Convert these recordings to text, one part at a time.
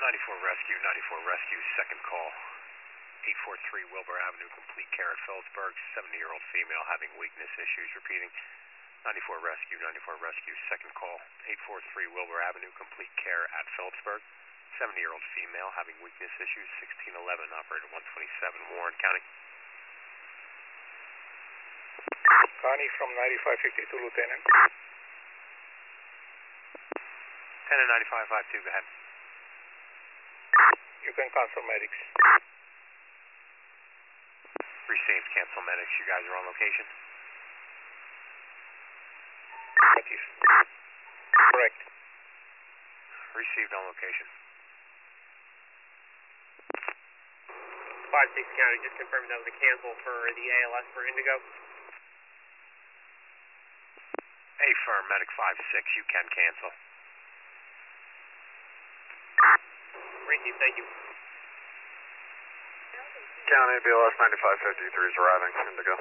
94 Rescue, second call. 843 Wilbur Avenue, complete care at Phillipsburg. 70-year-old female having weakness issues. Repeating, 94 Rescue, second call. 843 Wilbur Avenue, complete care at Phillipsburg. 70-year-old female having weakness issues. 1611, operator 127, Warren County. Connie from 9552, Lieutenant. 10 and 9552, go ahead. You can cancel medics. Received, cancel medics. You guys are on location? Negative. Correct. Received on location. 5-6 County, just confirming that was a cancel for the ALS for Indigo. Affirm, medic 5-6, you can cancel. Received, thank you. County, BLS 9553 is arriving, Indigo.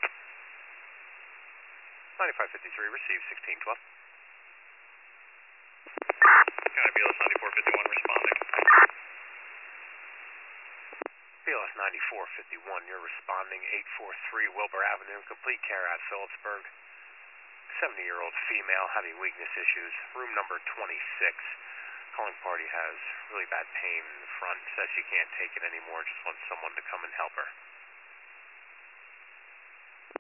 9553, received, 1612. County, BLS 9451 responding. BLS 9451, you're responding. 843 Wilbur Avenue, complete care at Phillipsburg. 70-year-old female having weakness issues, room number 26. Calling party has really bad pain in the front, says she can't take it anymore, just wants someone to come and help her.